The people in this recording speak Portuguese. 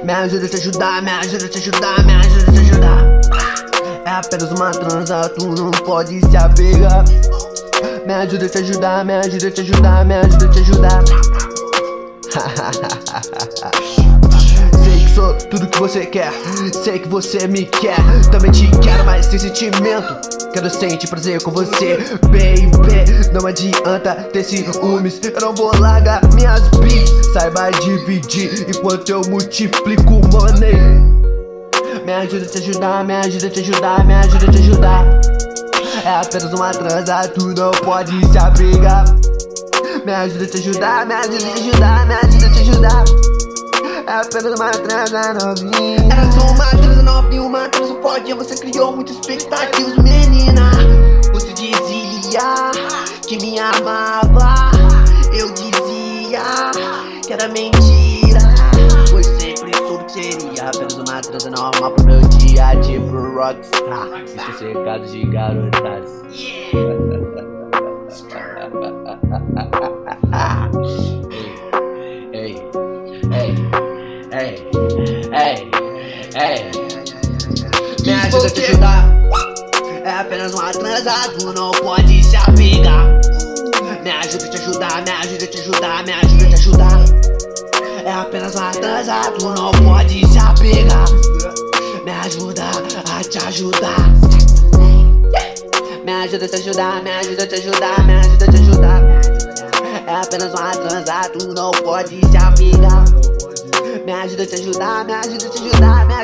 Me ajuda a te ajudar, me ajuda a te ajudar, me ajuda a te ajudar. É apenas uma transa, tu não pode se apegar. Me ajuda a te ajudar, me ajuda a te ajudar, me ajuda a te ajudar. Sei que sou tudo que você quer, sei que você me quer. Também te quero, mas sem sentimento. Quero sentir prazer com você, baby. Não adianta ter ciúmes, eu não vou largar minhas beats. Saiba dividir enquanto eu multiplico money. Me ajuda a te ajudar, me ajuda a te ajudar, me ajuda a te ajudar. É apenas uma transa, tu não pode se abrigar. Me ajuda a te ajudar, me ajuda a te ajudar, me ajuda a te ajudar. É apenas uma transa novinha. Era só uma transa novinha, uma transa fodinha. Você criou muitas expectativas, menina. Você dizia que me amava, eu dizia que era mentira. Pois sempre soube que seria apenas uma transa normal pro meu dia, tipo rockstar. Isso é ser caso de garotas. Ei, me ajuda a te ajudar. É apenas uma transa, tu não pode se apegar. Me ajuda a te ajudar, me ajuda a te ajudar, me ajuda a te ajudar. É apenas uma transa, tu não pode se apegar. Me ajuda a te ajudar. Me ajuda a te ajudar, me ajuda a te ajudar, me ajuda a te ajudar. É apenas uma transa, tu não pode se apegar. Me ajuda a te ajudar, me ajuda a te ajudar, me